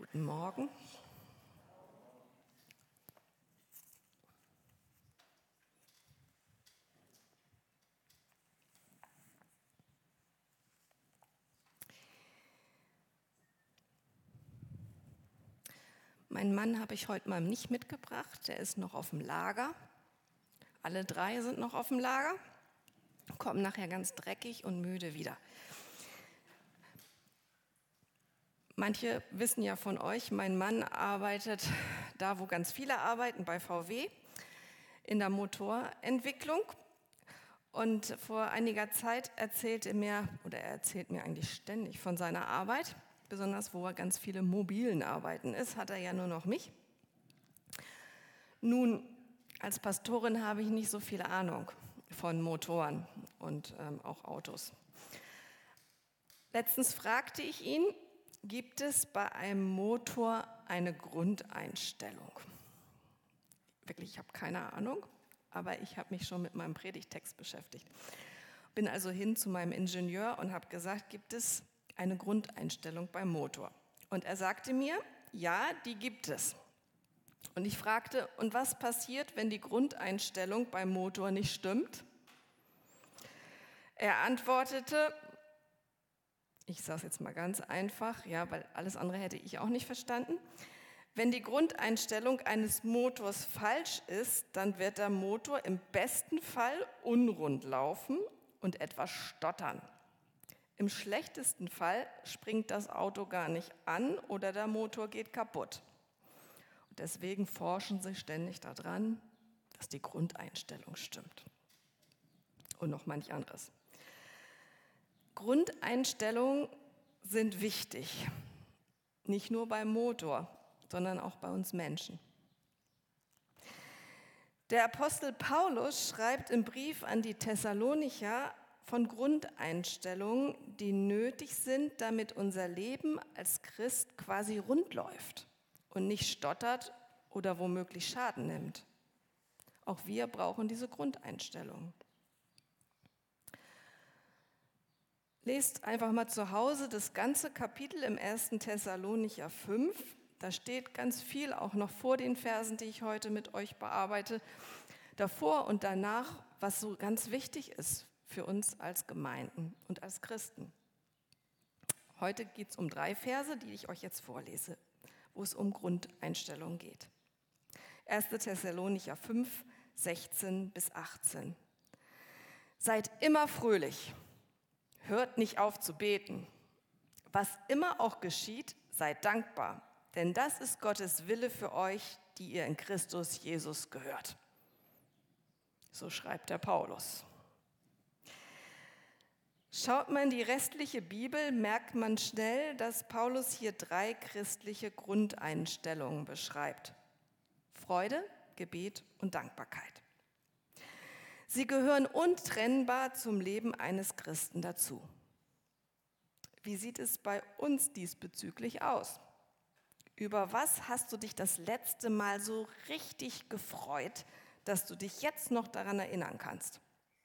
Guten Morgen. Meinen Mann habe ich heute mal nicht mitgebracht, der ist noch auf dem Lager. Alle drei sind noch auf dem Lager, kommen nachher ganz dreckig und müde wieder. Manche wissen ja von euch, mein Mann arbeitet da, wo ganz viele arbeiten, bei VW in der Motorentwicklung. Und vor einiger Zeit erzählt er mir eigentlich ständig von seiner Arbeit, besonders wo er ganz viele mobilen Arbeiten ist, hat er ja nur noch mich. Nun, als Pastorin habe ich nicht so viel Ahnung von Motoren und auch Autos. Letztens fragte ich ihn, gibt es bei einem Motor eine Grundeinstellung? Wirklich, ich habe keine Ahnung, aber ich habe mich schon mit meinem Predigtext beschäftigt. Bin also hin zu meinem Ingenieur und habe gesagt, gibt es eine Grundeinstellung beim Motor? Und er sagte mir, ja, die gibt es. Und ich fragte, und was passiert, wenn die Grundeinstellung beim Motor nicht stimmt? Er antwortete, ich sage es jetzt mal ganz einfach, ja, weil alles andere hätte ich auch nicht verstanden. Wenn die Grundeinstellung eines Motors falsch ist, dann wird der Motor im besten Fall unrund laufen und etwas stottern. Im schlechtesten Fall springt das Auto gar nicht an oder der Motor geht kaputt. Und deswegen forschen sie ständig daran, dass die Grundeinstellung stimmt. Und noch manch anderes. Grundeinstellungen sind wichtig, nicht nur beim Motor, sondern auch bei uns Menschen. Der Apostel Paulus schreibt im Brief an die Thessalonicher von Grundeinstellungen, die nötig sind, damit unser Leben als Christ quasi rund läuft und nicht stottert oder womöglich Schaden nimmt. Auch wir brauchen diese Grundeinstellung. Lest einfach mal zu Hause das ganze Kapitel im 1. Thessalonicher 5. Da steht ganz viel, auch noch vor den Versen, die ich heute mit euch bearbeite, davor und danach, was so ganz wichtig ist für uns als Gemeinden und als Christen. Heute geht es um 3 Verse, die ich euch jetzt vorlese, wo es um Grundeinstellungen geht. 1. Thessalonicher 5, 16 bis 18. Seid immer fröhlich. Hört nicht auf zu beten. Was immer auch geschieht, seid dankbar, denn das ist Gottes Wille für euch, die ihr in Christus Jesus gehört. So schreibt der Paulus. Schaut man in die restliche Bibel, merkt man schnell, dass Paulus hier 3 christliche Grundeinstellungen beschreibt. Freude, Gebet und Dankbarkeit. Sie gehören untrennbar zum Leben eines Christen dazu. Wie sieht es bei uns diesbezüglich aus? Über was hast du dich das letzte Mal so richtig gefreut, dass du dich jetzt noch daran erinnern kannst?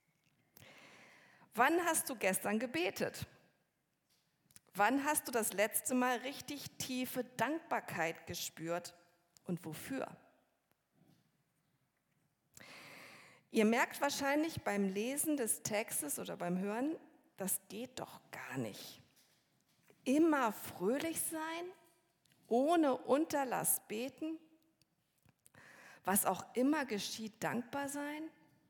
Wann hast du gestern gebetet? Wann hast du das letzte Mal richtig tiefe Dankbarkeit gespürt und wofür? Ihr merkt wahrscheinlich beim Lesen des Textes oder beim Hören, das geht doch gar nicht. Immer fröhlich sein, ohne Unterlass beten, was auch immer geschieht, dankbar sein.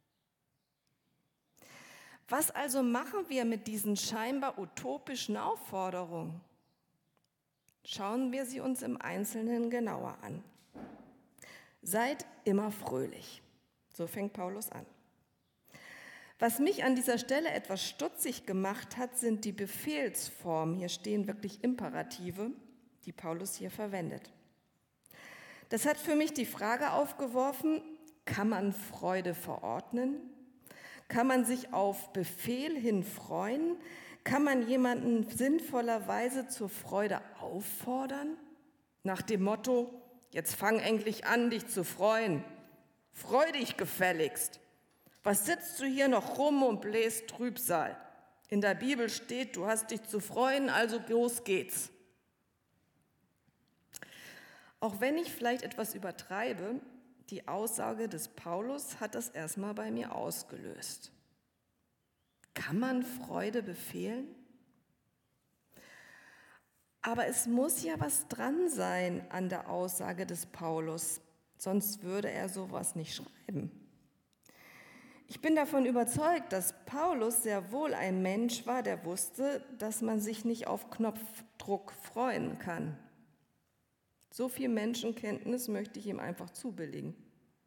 Was also machen wir mit diesen scheinbar utopischen Aufforderungen? Schauen wir sie uns im Einzelnen genauer an. Seid immer fröhlich. So fängt Paulus an. Was mich an dieser Stelle etwas stutzig gemacht hat, sind die Befehlsformen. Hier stehen wirklich Imperative, die Paulus hier verwendet. Das hat für mich die Frage aufgeworfen, kann man Freude verordnen? Kann man sich auf Befehl hin freuen? Kann man jemanden sinnvollerweise zur Freude auffordern? Nach dem Motto, jetzt fang endlich an, dich zu freuen. Freu dich gefälligst. Was sitzt du hier noch rum und bläst Trübsal? In der Bibel steht, du hast dich zu freuen, also los geht's. Auch wenn ich vielleicht etwas übertreibe, die Aussage des Paulus hat das erstmal bei mir ausgelöst. Kann man Freude befehlen? Aber es muss ja was dran sein an der Aussage des Paulus, sonst würde er sowas nicht schreiben. Ich bin davon überzeugt, dass Paulus sehr wohl ein Mensch war, der wusste, dass man sich nicht auf Knopfdruck freuen kann. So viel Menschenkenntnis möchte ich ihm einfach zubilligen.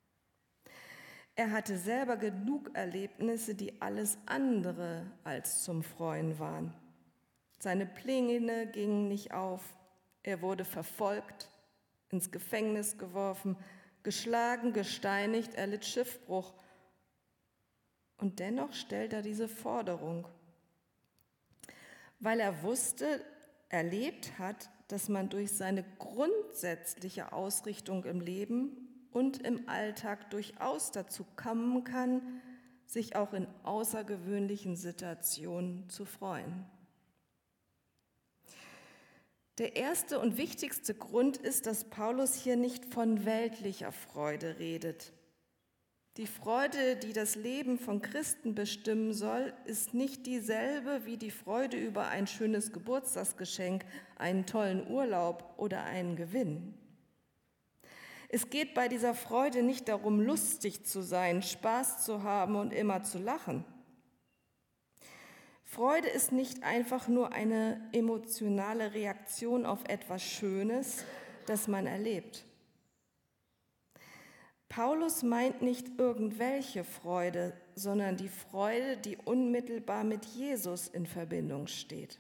Er hatte selber genug Erlebnisse, die alles andere als zum Freuen waren. Seine Pläne gingen nicht auf, er wurde verfolgt, ins Gefängnis geworfen, geschlagen, gesteinigt, er litt Schiffbruch. Und dennoch stellt er diese Forderung, weil er wusste, erlebt hat, dass man durch seine grundsätzliche Ausrichtung im Leben und im Alltag durchaus dazu kommen kann, sich auch in außergewöhnlichen Situationen zu freuen. Der erste und wichtigste Grund ist, dass Paulus hier nicht von weltlicher Freude redet. Die Freude, die das Leben von Christen bestimmen soll, ist nicht dieselbe wie die Freude über ein schönes Geburtstagsgeschenk, einen tollen Urlaub oder einen Gewinn. Es geht bei dieser Freude nicht darum, lustig zu sein, Spaß zu haben und immer zu lachen. Freude ist nicht einfach nur eine emotionale Reaktion auf etwas Schönes, das man erlebt. Paulus meint nicht irgendwelche Freude, sondern die Freude, die unmittelbar mit Jesus in Verbindung steht.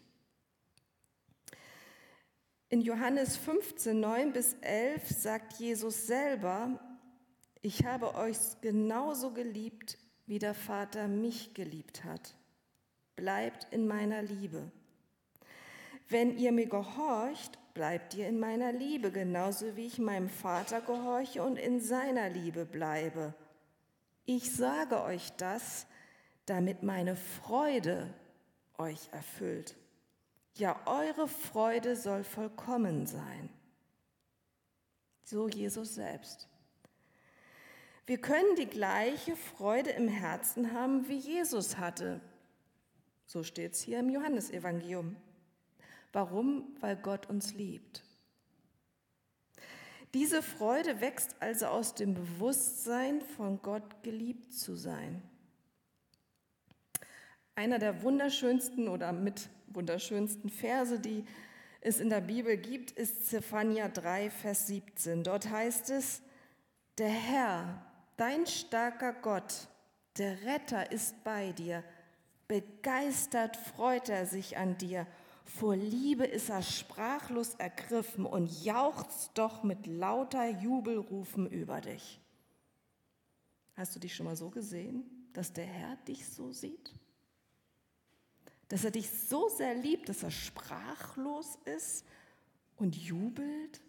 In Johannes 15, 9-11 sagt Jesus selber, ich habe euch genauso geliebt, wie der Vater mich geliebt hat. Bleibt in meiner Liebe. Wenn ihr mir gehorcht, bleibt ihr in meiner Liebe, genauso wie ich meinem Vater gehorche und in seiner Liebe bleibe. Ich sage euch das, damit meine Freude euch erfüllt. Ja, eure Freude soll vollkommen sein. So Jesus selbst. Wir können die gleiche Freude im Herzen haben, wie Jesus hatte. So steht es hier im Johannesevangelium. Warum? Weil Gott uns liebt. Diese Freude wächst also aus dem Bewusstsein, von Gott geliebt zu sein. Einer der wunderschönsten oder mit wunderschönsten Verse, die es in der Bibel gibt, ist Zephania 3, Vers 17. Dort heißt es, der Herr, dein starker Gott, der Retter ist bei dir. Begeistert freut er sich an dir. Vor Liebe ist er sprachlos ergriffen und jauchzt doch mit lauter Jubelrufen über dich. Hast du dich schon mal so gesehen, dass der Herr dich so sieht? Dass er dich so sehr liebt, dass er sprachlos ist und jubelt?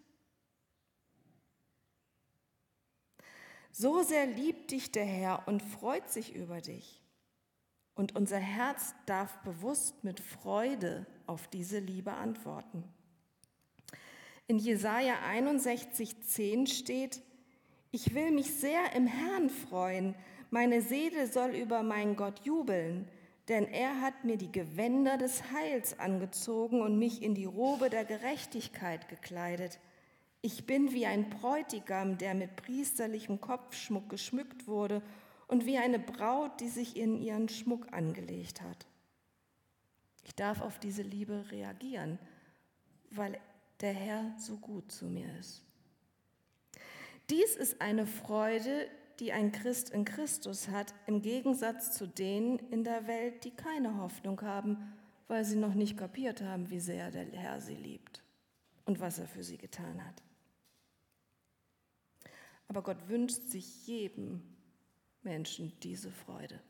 So sehr liebt dich der Herr und freut sich über dich. Und unser Herz darf bewusst mit Freude auf diese Liebe antworten. In Jesaja 61,10 steht, ich will mich sehr im Herrn freuen, meine Seele soll über meinen Gott jubeln, denn er hat mir die Gewänder des Heils angezogen und mich in die Robe der Gerechtigkeit gekleidet. Ich bin wie ein Bräutigam, der mit priesterlichem Kopfschmuck geschmückt wurde und wie eine Braut, die sich in ihren Schmuck angelegt hat. Ich darf auf diese Liebe reagieren, weil der Herr so gut zu mir ist. Dies ist eine Freude, die ein Christ in Christus hat, im Gegensatz zu denen in der Welt, die keine Hoffnung haben, weil sie noch nicht kapiert haben, wie sehr der Herr sie liebt und was er für sie getan hat. Aber Gott wünscht sich jedem Menschen diese Freude.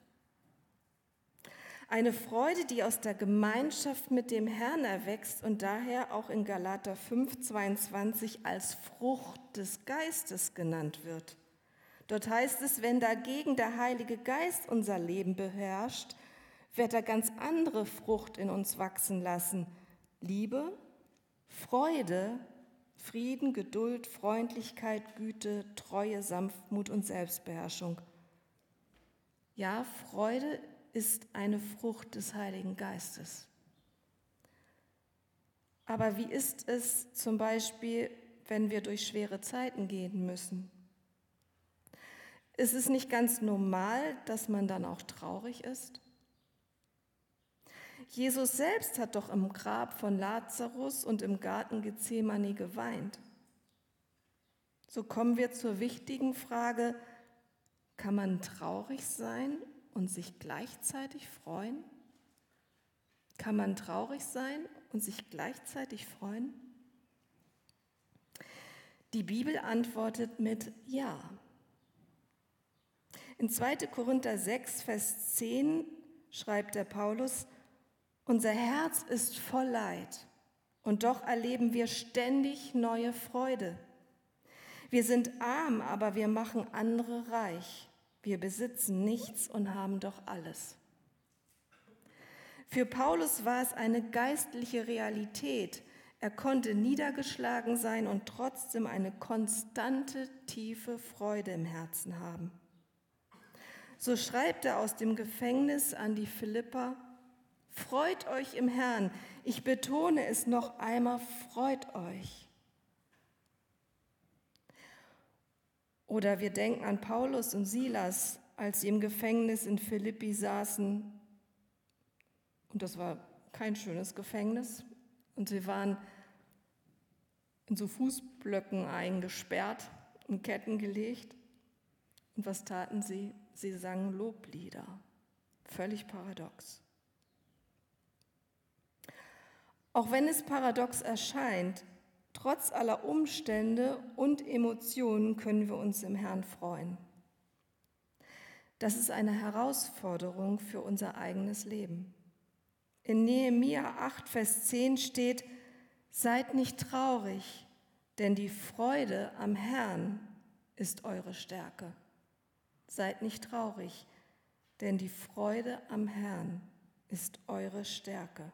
Eine Freude, die aus der Gemeinschaft mit dem Herrn erwächst und daher auch in Galater 5,22 als Frucht des Geistes genannt wird. Dort heißt es, wenn dagegen der Heilige Geist unser Leben beherrscht, wird er ganz andere Frucht in uns wachsen lassen. Liebe, Freude, Frieden, Geduld, Freundlichkeit, Güte, Treue, Sanftmut und Selbstbeherrschung. Ja, Freude ist eine Frucht des Heiligen Geistes. Aber wie ist es zum Beispiel, wenn wir durch schwere Zeiten gehen müssen? Ist es nicht ganz normal, dass man dann auch traurig ist? Jesus selbst hat doch im Grab von Lazarus und im Garten Gethsemane geweint. So kommen wir zur wichtigen Frage: Kann man traurig sein und sich gleichzeitig freuen? Kann man traurig sein und sich gleichzeitig freuen? Die Bibel antwortet mit Ja. In 2. Korinther 6, Vers 10 schreibt der Paulus: Unser Herz ist voll Leid und doch erleben wir ständig neue Freude. Wir sind arm, aber wir machen andere reich. Wir besitzen nichts und haben doch alles. Für Paulus war es eine geistliche Realität. Er konnte niedergeschlagen sein und trotzdem eine konstante, tiefe Freude im Herzen haben. So schreibt er aus dem Gefängnis an die Philipper: Freut euch im Herrn. Ich betone es noch einmal, freut euch. Oder wir denken an Paulus und Silas, als sie im Gefängnis in Philippi saßen. Und das war kein schönes Gefängnis. Und sie waren in so Fußblöcken eingesperrt, in Ketten gelegt. Und was taten sie? Sie sangen Loblieder. Völlig paradox. Auch wenn es paradox erscheint, trotz aller Umstände und Emotionen können wir uns im Herrn freuen. Das ist eine Herausforderung für unser eigenes Leben. In Nehemia 8, Vers 10 steht: Seid nicht traurig, denn die Freude am Herrn ist eure Stärke. Seid nicht traurig, denn die Freude am Herrn ist eure Stärke.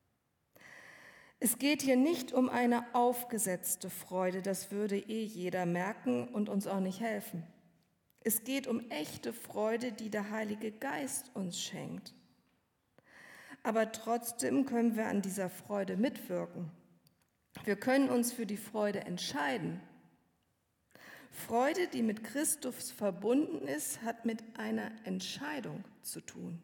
Es geht hier nicht um eine aufgesetzte Freude, das würde jeder merken und uns auch nicht helfen. Es geht um echte Freude, die der Heilige Geist uns schenkt. Aber trotzdem können wir an dieser Freude mitwirken. Wir können uns für die Freude entscheiden. Freude, die mit Christus verbunden ist, hat mit einer Entscheidung zu tun.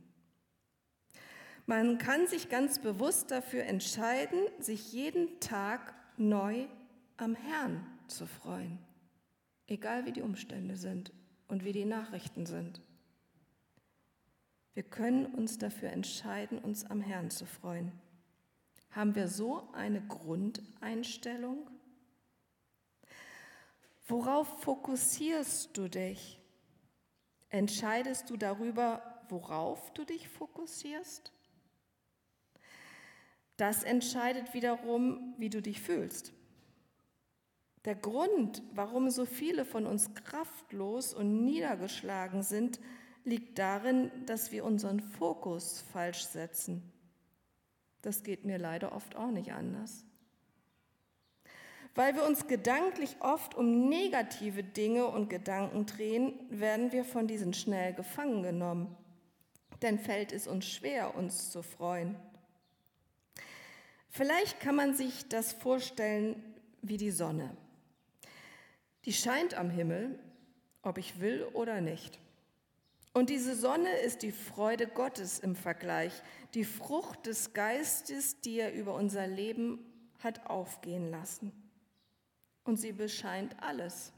Man kann sich ganz bewusst dafür entscheiden, sich jeden Tag neu am Herrn zu freuen, egal wie die Umstände sind und wie die Nachrichten sind. Wir können uns dafür entscheiden, uns am Herrn zu freuen. Haben wir so eine Grundeinstellung? Worauf fokussierst du dich? Entscheidest du darüber, worauf du dich fokussierst? Das entscheidet wiederum, wie du dich fühlst. Der Grund, warum so viele von uns kraftlos und niedergeschlagen sind, liegt darin, dass wir unseren Fokus falsch setzen. Das geht mir leider oft auch nicht anders. Weil wir uns gedanklich oft um negative Dinge und Gedanken drehen, werden wir von diesen schnell gefangen genommen. Dann fällt es uns schwer, uns zu freuen. Vielleicht kann man sich das vorstellen wie die Sonne. Die scheint am Himmel, ob ich will oder nicht. Und diese Sonne ist die Freude Gottes im Vergleich, die Frucht des Geistes, die er über unser Leben hat aufgehen lassen. Und sie bescheint alles.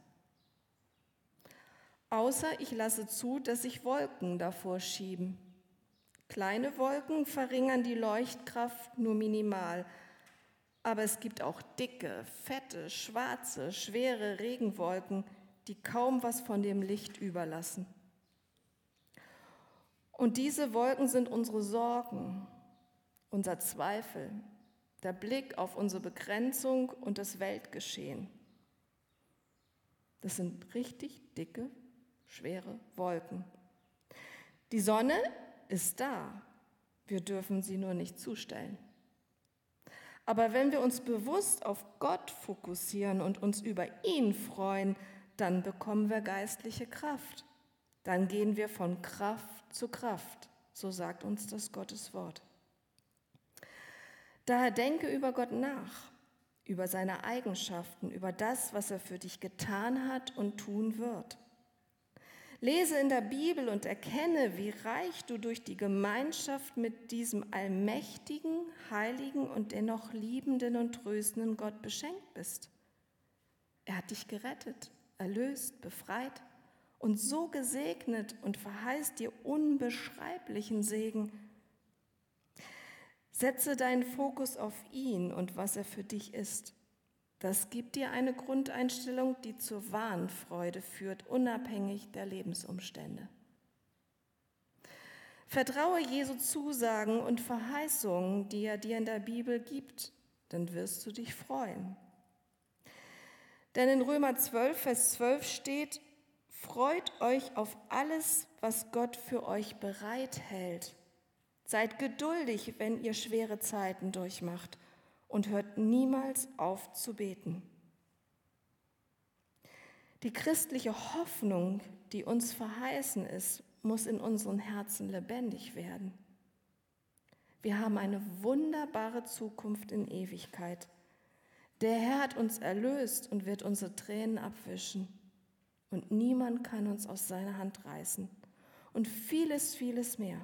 Außer ich lasse zu, dass sich Wolken davor schieben. Kleine Wolken verringern die Leuchtkraft nur minimal. Aber es gibt auch dicke, fette, schwarze, schwere Regenwolken, die kaum was von dem Licht überlassen. Und diese Wolken sind unsere Sorgen, unser Zweifel, der Blick auf unsere Begrenzung und das Weltgeschehen. Das sind richtig dicke, schwere Wolken. Die Sonne ist da, wir dürfen sie nur nicht zustellen. Aber wenn wir uns bewusst auf Gott fokussieren und uns über ihn freuen, dann bekommen wir geistliche Kraft. Dann gehen wir von Kraft zu Kraft, so sagt uns das Gotteswort. Daher denke über Gott nach, über seine Eigenschaften, über das, was er für dich getan hat und tun wird. Lese in der Bibel und erkenne, wie reich du durch die Gemeinschaft mit diesem allmächtigen, heiligen und dennoch liebenden und tröstenden Gott beschenkt bist. Er hat dich gerettet, erlöst, befreit und so gesegnet und verheißt dir unbeschreiblichen Segen. Setze deinen Fokus auf ihn und was er für dich ist. Das gibt dir eine Grundeinstellung, die zur wahren Freude führt, unabhängig der Lebensumstände. Vertraue Jesu Zusagen und Verheißungen, die er dir in der Bibel gibt, dann wirst du dich freuen. Denn in Römer 12, Vers 12 steht: Freut euch auf alles, was Gott für euch bereithält. Seid geduldig, wenn ihr schwere Zeiten durchmacht, und hört niemals auf zu beten. Die christliche Hoffnung, die uns verheißen ist, muss in unseren Herzen lebendig werden. Wir haben eine wunderbare Zukunft in Ewigkeit. Der Herr hat uns erlöst und wird unsere Tränen abwischen. Und niemand kann uns aus seiner Hand reißen. Und vieles, vieles mehr.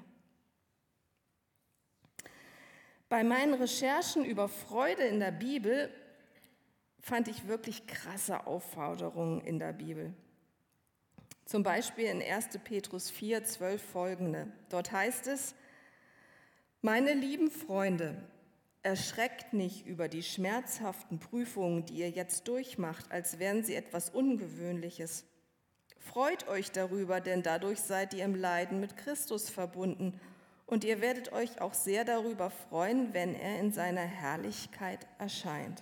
Bei meinen Recherchen über Freude in der Bibel fand ich wirklich krasse Aufforderungen in der Bibel. Zum Beispiel in 1. Petrus 4, 12 folgende. Dort heißt es: Meine lieben Freunde, erschreckt nicht über die schmerzhaften Prüfungen, die ihr jetzt durchmacht, als wären sie etwas Ungewöhnliches. Freut euch darüber, denn dadurch seid ihr im Leiden mit Christus verbunden. Und ihr werdet euch auch sehr darüber freuen, wenn er in seiner Herrlichkeit erscheint.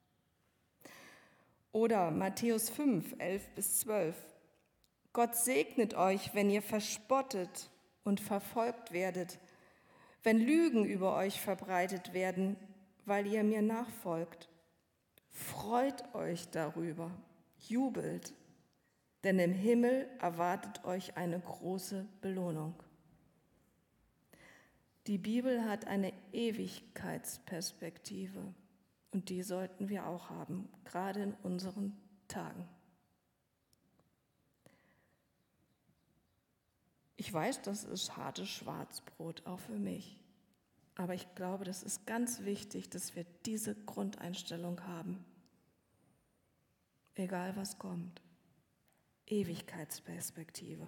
Oder Matthäus 5, 11 bis 12. Gott segnet euch, wenn ihr verspottet und verfolgt werdet, wenn Lügen über euch verbreitet werden, weil ihr mir nachfolgt. Freut euch darüber, jubelt, denn im Himmel erwartet euch eine große Belohnung. Die Bibel hat eine Ewigkeitsperspektive und die sollten wir auch haben, gerade in unseren Tagen. Ich weiß, das ist hartes Schwarzbrot, auch für mich. Aber ich glaube, das ist ganz wichtig, dass wir diese Grundeinstellung haben. Egal was kommt. Ewigkeitsperspektive.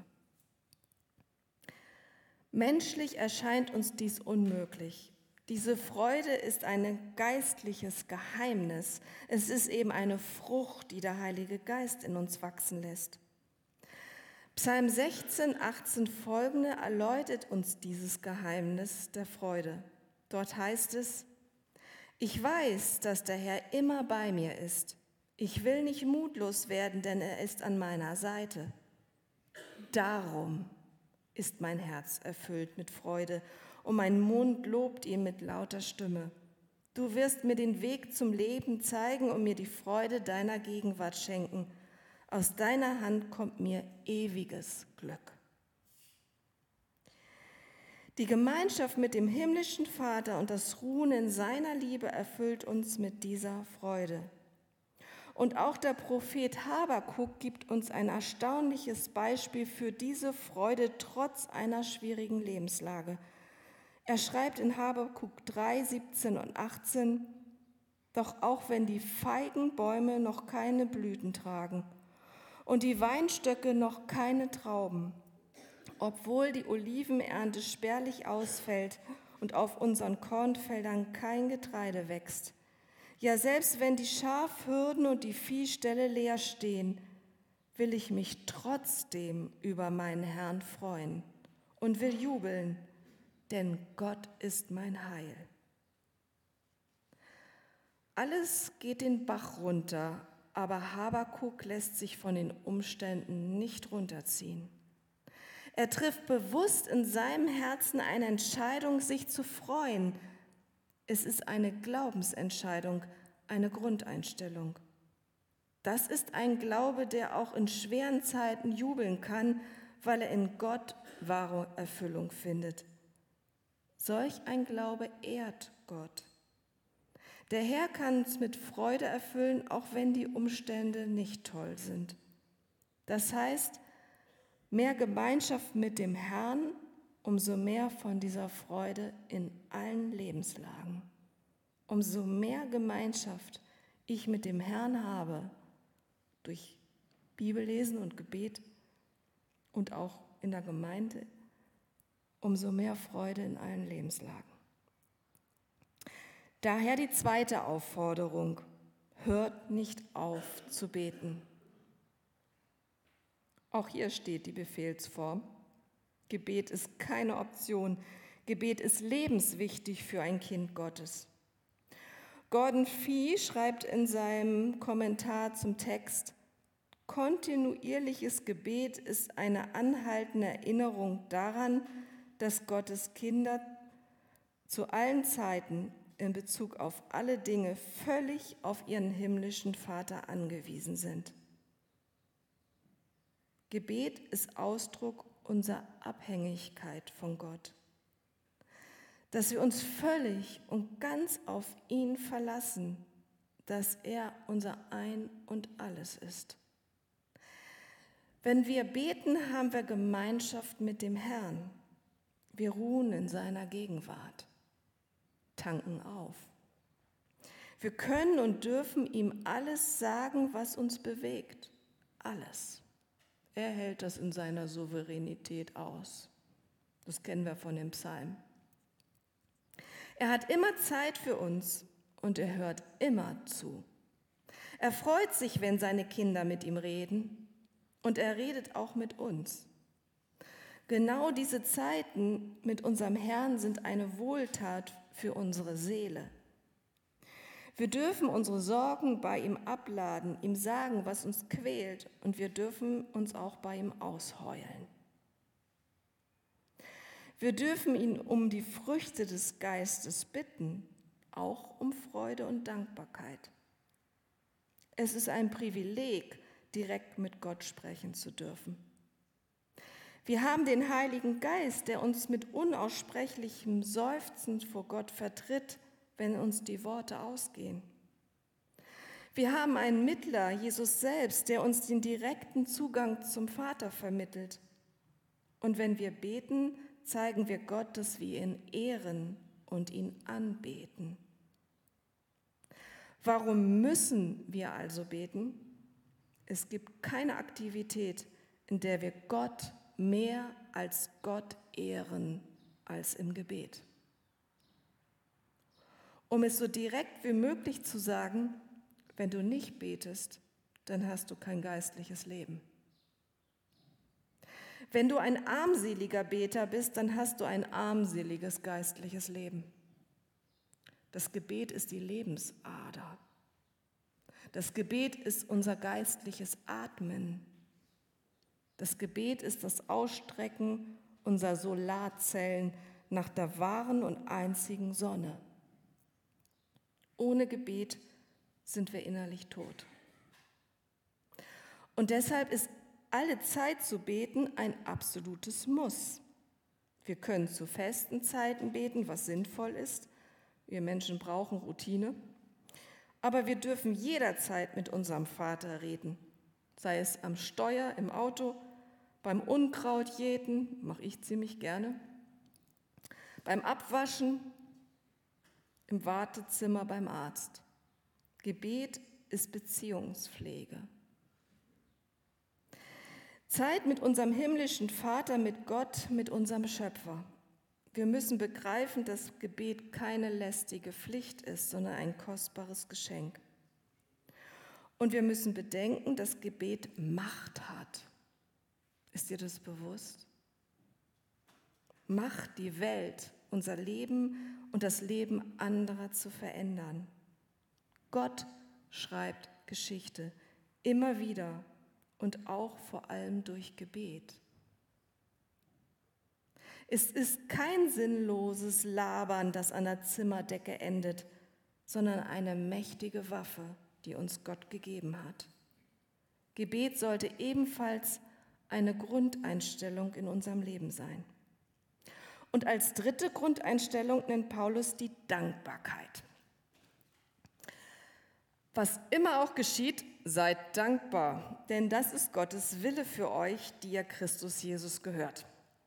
Menschlich erscheint uns dies unmöglich. Diese Freude ist ein geistliches Geheimnis. Es ist eben eine Frucht, die der Heilige Geist in uns wachsen lässt. Psalm 16, 18 folgende erläutert uns dieses Geheimnis der Freude. Dort heißt es: Ich weiß, dass der Herr immer bei mir ist. Ich will nicht mutlos werden, denn er ist an meiner Seite. Darum ist mein Herz erfüllt mit Freude und mein Mund lobt ihn mit lauter Stimme. Du wirst mir den Weg zum Leben zeigen und mir die Freude deiner Gegenwart schenken. Aus deiner Hand kommt mir ewiges Glück. Die Gemeinschaft mit dem himmlischen Vater und das Ruhen in seiner Liebe erfüllt uns mit dieser Freude. Und auch der Prophet Habakuk gibt uns ein erstaunliches Beispiel für diese Freude trotz einer schwierigen Lebenslage. Er schreibt in Habakuk 3, 17 und 18: Doch auch wenn die Feigenbäume noch keine Blüten tragen und die Weinstöcke noch keine Trauben, obwohl die Olivenernte spärlich ausfällt und auf unseren Kornfeldern kein Getreide wächst, ja, selbst wenn die Schafhürden und die Viehställe leer stehen, will ich mich trotzdem über meinen Herrn freuen und will jubeln, denn Gott ist mein Heil. Alles geht den Bach runter, aber Habakuk lässt sich von den Umständen nicht runterziehen. Er trifft bewusst in seinem Herzen eine Entscheidung, sich zu freuen. Es ist eine Glaubensentscheidung, eine Grundeinstellung. Das ist ein Glaube, der auch in schweren Zeiten jubeln kann, weil er in Gott wahre Erfüllung findet. Solch ein Glaube ehrt Gott. Der Herr kann uns mit Freude erfüllen, auch wenn die Umstände nicht toll sind. Das heißt, mehr Gemeinschaft mit dem Herrn, umso mehr von dieser Freude in allen Lebenslagen. Umso mehr Gemeinschaft ich mit dem Herrn habe, durch Bibellesen und Gebet und auch in der Gemeinde, umso mehr Freude in allen Lebenslagen. Daher die zweite Aufforderung: Hört nicht auf zu beten. Auch hier steht die Befehlsform. Gebet ist keine Option. Gebet ist lebenswichtig für ein Kind Gottes. Gordon Fee schreibt in seinem Kommentar zum Text: Kontinuierliches Gebet ist eine anhaltende Erinnerung daran, dass Gottes Kinder zu allen Zeiten in Bezug auf alle Dinge völlig auf ihren himmlischen Vater angewiesen sind. Gebet ist Ausdruck unserer Abhängigkeit von Gott, dass wir uns völlig und ganz auf ihn verlassen, dass er unser Ein und Alles ist. Wenn wir beten, haben wir Gemeinschaft mit dem Herrn. Wir ruhen in seiner Gegenwart, tanken auf. Wir können und dürfen ihm alles sagen, was uns bewegt. Alles. Er hält das in seiner Souveränität aus. Das kennen wir von dem Psalm. Er hat immer Zeit für uns und er hört immer zu. Er freut sich, wenn seine Kinder mit ihm reden, und er redet auch mit uns. Genau diese Zeiten mit unserem Herrn sind eine Wohltat für unsere Seele. Wir dürfen unsere Sorgen bei ihm abladen, ihm sagen, was uns quält, und wir dürfen uns auch bei ihm ausheulen. Wir dürfen ihn um die Früchte des Geistes bitten, auch um Freude und Dankbarkeit. Es ist ein Privileg, direkt mit Gott sprechen zu dürfen. Wir haben den Heiligen Geist, der uns mit unaussprechlichem Seufzen vor Gott vertritt, wenn uns die Worte ausgehen. Wir haben einen Mittler, Jesus selbst, der uns den direkten Zugang zum Vater vermittelt. Und wenn wir beten, zeigen wir Gott, dass wir ihn ehren und ihn anbeten. Warum müssen wir also beten? Es gibt keine Aktivität, in der wir Gott mehr als Gott ehren als im Gebet. Um es so direkt wie möglich zu sagen: Wenn du nicht betest, dann hast du kein geistliches Leben. Wenn du ein armseliger Beter bist, dann hast du ein armseliges geistliches Leben. Das Gebet ist die Lebensader. Das Gebet ist unser geistliches Atmen. Das Gebet ist das Ausstrecken unserer Solarzellen nach der wahren und einzigen Sonne. Ohne Gebet sind wir innerlich tot. Und deshalb ist alle Zeit zu beten ein absolutes Muss. Wir können zu festen Zeiten beten, was sinnvoll ist. Wir Menschen brauchen Routine. Aber wir dürfen jederzeit mit unserem Vater reden, sei es am Steuer, im Auto, beim Unkrautjäten, mache ich ziemlich gerne, beim Abwaschen, im Wartezimmer beim Arzt. Gebet ist Beziehungspflege. Zeit mit unserem himmlischen Vater, mit Gott, mit unserem Schöpfer. Wir müssen begreifen, dass Gebet keine lästige Pflicht ist, sondern ein kostbares Geschenk. Und wir müssen bedenken, dass Gebet Macht hat. Ist dir das bewusst? Macht, die Welt, unser Leben und das Leben anderer zu verändern. Gott schreibt Geschichte, immer wieder und auch vor allem durch Gebet. Es ist kein sinnloses Labern, das an der Zimmerdecke endet, sondern eine mächtige Waffe, die uns Gott gegeben hat. Gebet sollte ebenfalls eine Grundeinstellung in unserem Leben sein. Und als dritte Grundeinstellung nennt Paulus die Dankbarkeit. Was immer auch geschieht, seid dankbar, denn das ist Gottes Wille für euch, die ihr Christus Jesus gehört.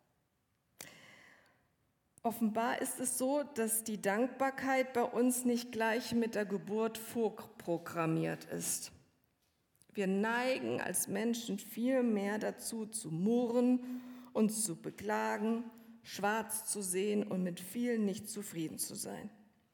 Offenbar ist es so, dass die Dankbarkeit bei uns nicht gleich mit der Geburt vorprogrammiert ist. Wir neigen als Menschen viel mehr dazu, zu murren, uns zu beklagen, schwarz zu sehen und mit vielen nicht zufrieden zu sein.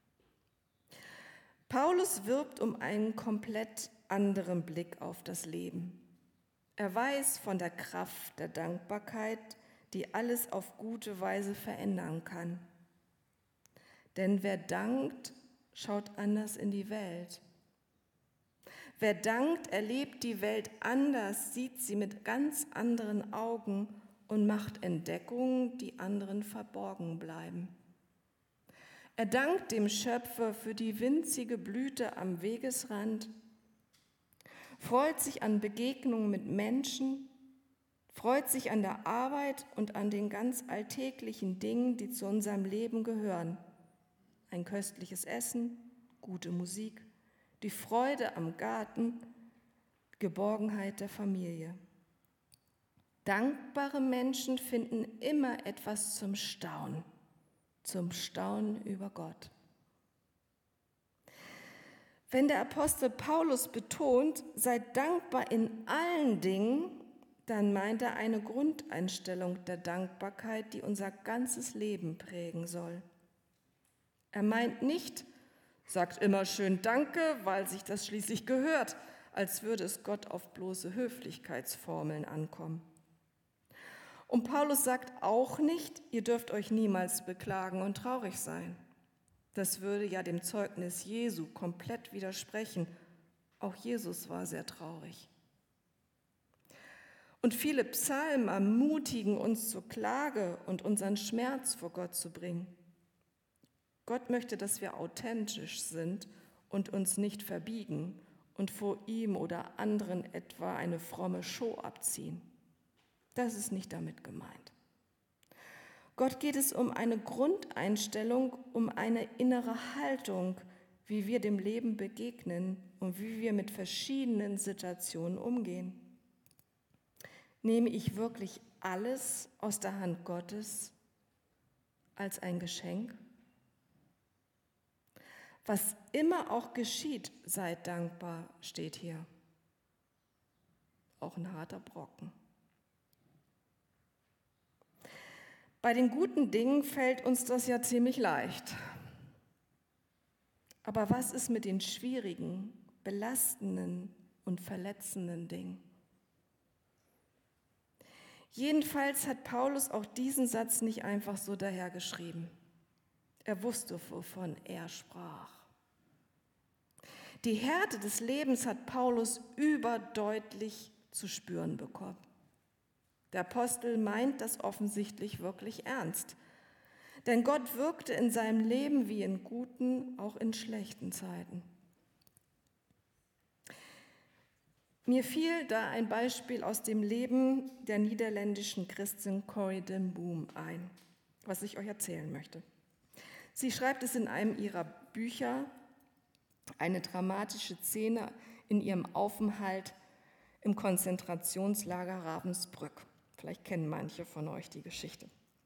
Paulus wirbt um einen komplett anderen Blick auf das Leben. Er weiß von der Kraft der Dankbarkeit, die alles auf gute Weise verändern kann. Denn wer dankt, schaut anders in die Welt. Wer dankt, erlebt die Welt anders, sieht sie mit ganz anderen Augen und macht Entdeckungen, die anderen verborgen bleiben. Er dankt dem Schöpfer für die winzige Blüte am Wegesrand, freut sich an Begegnungen mit Menschen, freut sich an der Arbeit und an den ganz alltäglichen Dingen, die zu unserem Leben gehören. Ein köstliches Essen, gute Musik, die Freude am Garten, Geborgenheit der Familie. Dankbare Menschen finden immer etwas zum Staunen über Gott. Wenn der Apostel Paulus betont, seid dankbar in allen Dingen, dann meint er eine Grundeinstellung der Dankbarkeit, die unser ganzes Leben prägen soll. Er meint nicht, sagt immer schön Danke, weil sich das schließlich gehört, als würde es Gott auf bloße Höflichkeitsformeln ankommen. Und Paulus sagt auch nicht, ihr dürft euch niemals beklagen und traurig sein. Das würde ja dem Zeugnis Jesu komplett widersprechen. Auch Jesus war sehr traurig. Und viele Psalmen ermutigen uns zur Klage und unseren Schmerz vor Gott zu bringen. Gott möchte, dass wir authentisch sind und uns nicht verbiegen und vor ihm oder anderen etwa eine fromme Show abziehen. Das ist nicht damit gemeint. Gott geht es um eine Grundeinstellung, um eine innere Haltung, wie wir dem Leben begegnen und wie wir mit verschiedenen Situationen umgehen. Nehme ich wirklich alles aus der Hand Gottes als ein Geschenk? Was immer auch geschieht, seid dankbar, steht hier. Auch ein harter Brocken. Bei den guten Dingen fällt uns das ja ziemlich leicht. Aber was ist mit den schwierigen, belastenden und verletzenden Dingen? Jedenfalls hat Paulus auch diesen Satz nicht einfach so dahergeschrieben. Er wusste, wovon er sprach. Die Härte des Lebens hat Paulus überdeutlich zu spüren bekommen. Der Apostel meint das offensichtlich wirklich ernst. Denn Gott wirkte in seinem Leben wie in guten, auch in schlechten Zeiten. Mir fiel da ein Beispiel aus dem Leben der niederländischen Christin Corrie ten Boom ein, was ich euch erzählen möchte. Sie schreibt es in einem ihrer Bücher, eine dramatische Szene in ihrem Aufenthalt im Konzentrationslager Ravensbrück. Vielleicht kennen manche von euch die Geschichte.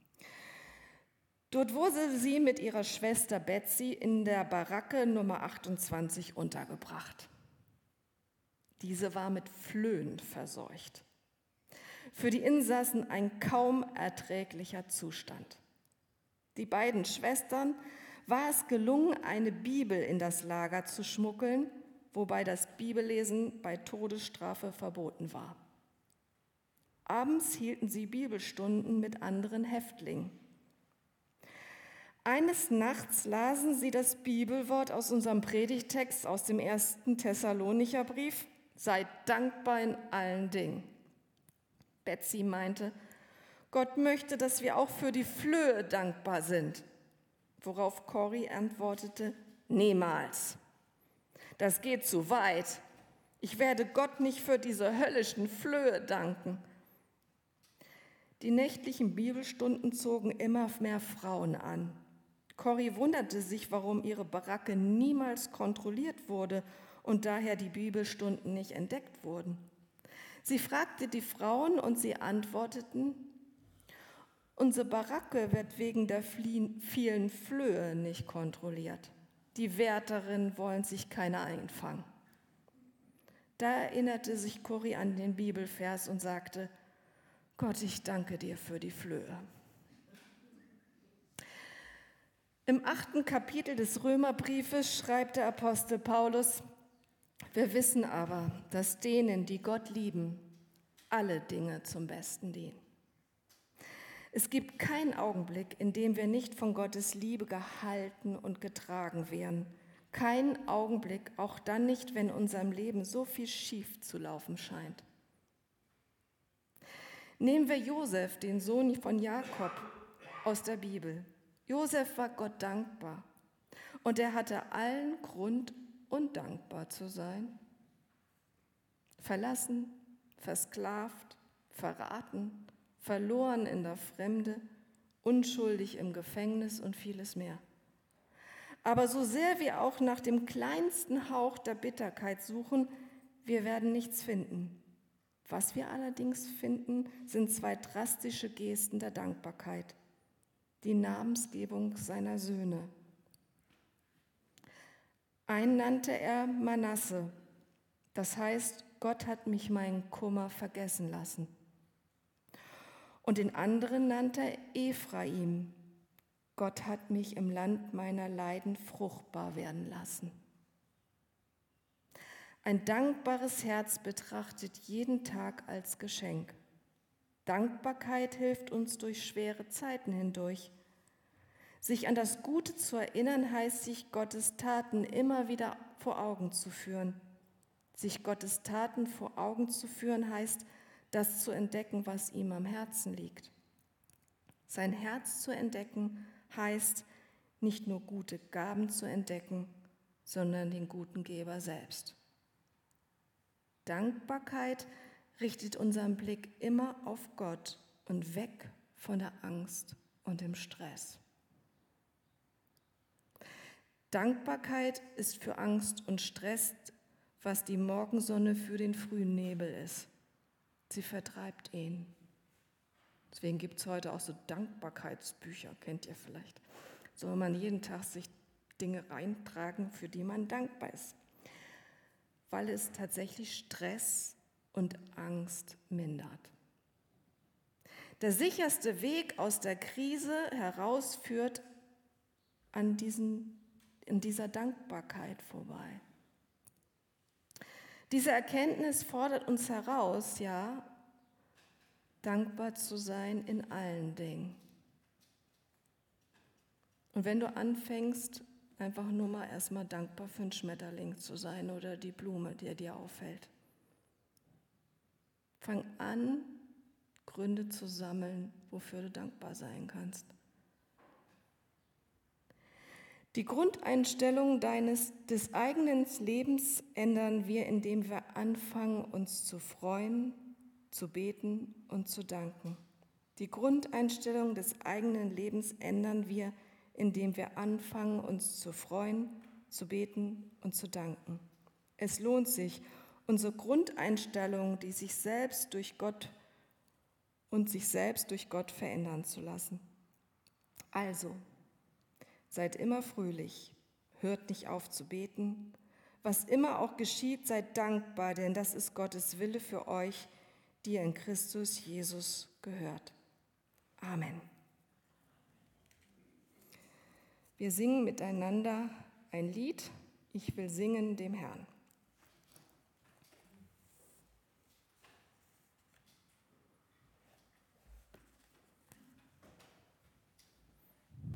Dort wurde sie mit ihrer Schwester Betsy in der Baracke Nummer 28 untergebracht. Diese war mit Flöhen verseucht. Für die Insassen ein kaum erträglicher Zustand. Die beiden Schwestern war es gelungen, eine Bibel in das Lager zu schmuggeln, wobei das Bibellesen bei Todesstrafe verboten war. Abends hielten sie Bibelstunden mit anderen Häftlingen. Eines Nachts lasen sie das Bibelwort aus unserem Predigtext aus dem 1. Thessalonicher Brief: Seid dankbar in allen Dingen. Betsy meinte, Gott möchte, dass wir auch für die Flöhe dankbar sind. Worauf Corrie antwortete, niemals. Das geht zu weit. Ich werde Gott nicht für diese höllischen Flöhe danken. Die nächtlichen Bibelstunden zogen immer mehr Frauen an. Corrie wunderte sich, warum ihre Baracke niemals kontrolliert wurde und daher die Bibelstunden nicht entdeckt wurden. Sie fragte die Frauen und sie antworteten, unsere Baracke wird wegen der vielen Flöhe nicht kontrolliert. Die Wärterinnen wollen sich keine einfangen. Da erinnerte sich Corrie an den Bibelvers und sagte, Gott, ich danke dir für die Flöhe. Im 8. Kapitel des Römerbriefes schreibt der Apostel Paulus, wir wissen aber, dass denen, die Gott lieben, alle Dinge zum Besten dienen. Es gibt keinen Augenblick, in dem wir nicht von Gottes Liebe gehalten und getragen werden. Keinen Augenblick, auch dann nicht, wenn unserem Leben so viel schief zu laufen scheint. Nehmen wir Josef, den Sohn von Jakob, aus der Bibel. Josef war Gott dankbar und er hatte allen Grund, undankbar zu sein. Verlassen, versklavt, verraten, verloren in der Fremde, unschuldig im Gefängnis und vieles mehr. Aber so sehr wir auch nach dem kleinsten Hauch der Bitterkeit suchen, wir werden nichts finden. Was wir allerdings finden, sind 2 drastische Gesten der Dankbarkeit. Die Namensgebung seiner Söhne. Einen nannte er Manasse, das heißt, Gott hat mich meinen Kummer vergessen lassen. Und den anderen nannte er Ephraim, Gott hat mich im Land meiner Leiden fruchtbar werden lassen. Ein dankbares Herz betrachtet jeden Tag als Geschenk. Dankbarkeit hilft uns durch schwere Zeiten hindurch. Sich an das Gute zu erinnern, heißt, sich Gottes Taten immer wieder vor Augen zu führen. Sich Gottes Taten vor Augen zu führen, heißt, das zu entdecken, was ihm am Herzen liegt. Sein Herz zu entdecken, heißt, nicht nur gute Gaben zu entdecken, sondern den guten Geber selbst. Dankbarkeit richtet unseren Blick immer auf Gott und weg von der Angst und dem Stress. Dankbarkeit ist für Angst und Stress, was die Morgensonne für den frühen Nebel ist. Sie vertreibt ihn. Deswegen gibt es heute auch so Dankbarkeitsbücher, kennt ihr vielleicht. Soll man jeden Tag sich Dinge reintragen, für die man dankbar ist. Weil es tatsächlich Stress und Angst mindert. Der sicherste Weg aus der Krise heraus führt in dieser Dankbarkeit vorbei. Diese Erkenntnis fordert uns heraus, ja, dankbar zu sein in allen Dingen. Und wenn du anfängst, einfach nur mal erstmal dankbar für einen Schmetterling zu sein oder die Blume, die dir auffällt. Fang an, Gründe zu sammeln, wofür du dankbar sein kannst. Die Grundeinstellung des eigenen Lebens ändern wir, indem wir anfangen, uns zu freuen, zu beten und zu danken. Die Grundeinstellung des eigenen Lebens ändern wir, indem wir anfangen, uns zu freuen, zu beten und zu danken. Es lohnt sich, unsere Grundeinstellung, die sich selbst durch Gott verändern zu lassen. Also, seid immer fröhlich, hört nicht auf zu beten. Was immer auch geschieht, seid dankbar, denn das ist Gottes Wille für euch, die ihr in Christus Jesus gehört. Amen. Wir singen miteinander ein Lied, Ich will singen dem Herrn.